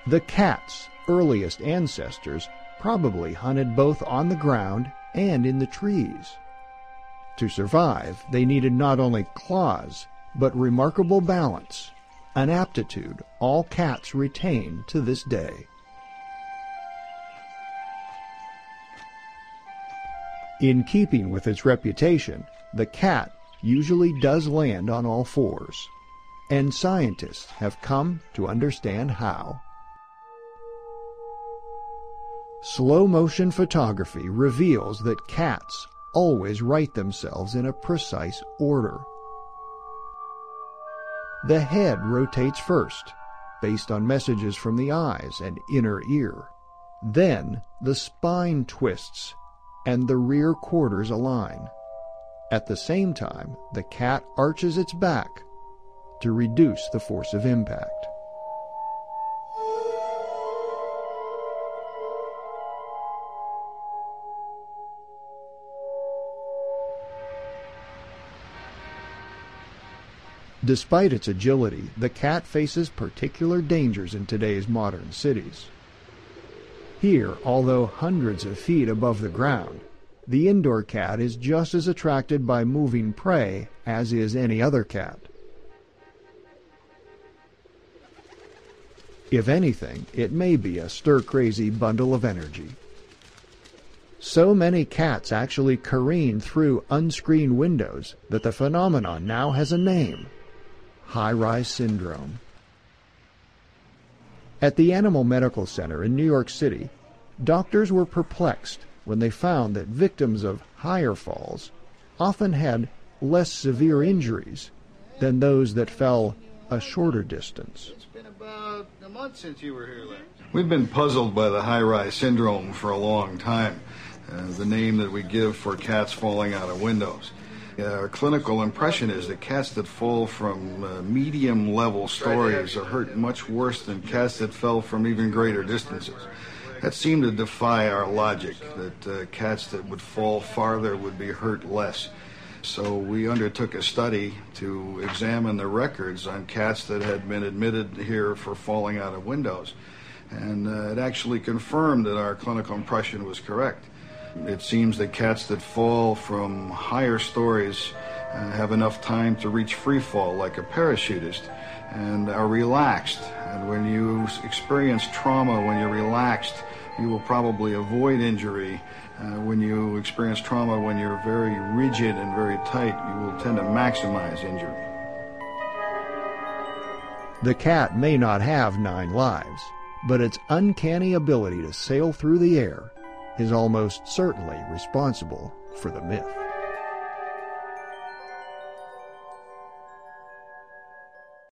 The cat's earliest ancestors probably hunted both on the ground and in the trees. To survive, they needed not only claws, but remarkable balance, an aptitude all cats retain to this day. In keeping with its reputation, the cat usually does land on all fours, and scientists have come to understand how. Slow-motion photography reveals that cats always right themselves in a precise order. The head rotates first, based on messages from the eyes and inner ear. Then the spine twists and the rear quarters align. At the same time, the cat arches its back to reduce the force of impact. Despite its agility, the cat faces particular dangers in today's modern cities. Here, although hundreds of feet above the ground, the indoor cat is just as attracted by moving prey as is any other cat. If anything, it may be a stir-crazy bundle of energy. So many cats actually careen through unscreened windows that the phenomenon now has a name: high-rise syndrome. At the Animal Medical Center in New York City, doctors were perplexed when they found that victims of higher falls often had less severe injuries than those that fell a shorter distance. It's been about a month since you were here last. We've been puzzled by the high-rise syndrome for a long time, the name that we give for cats falling out of windows. Our clinical impression is that cats that fall from medium-level stories are hurt much worse than cats that fell from even greater distances. That seemed to defy our logic, that cats that would fall farther would be hurt less. So we undertook a study to examine the records on cats that had been admitted here for falling out of windows. And it actually confirmed that our clinical impression was correct. It seems that cats that fall from higher stories have enough time to reach free fall like a parachutist and are relaxed. And when you experience trauma, when you're relaxed, you will probably avoid injury. When you experience trauma, when you're very rigid and very tight, you will tend to maximize injury. The cat may not have 9 lives, but its uncanny ability to sail through the air is almost certainly responsible for the myth.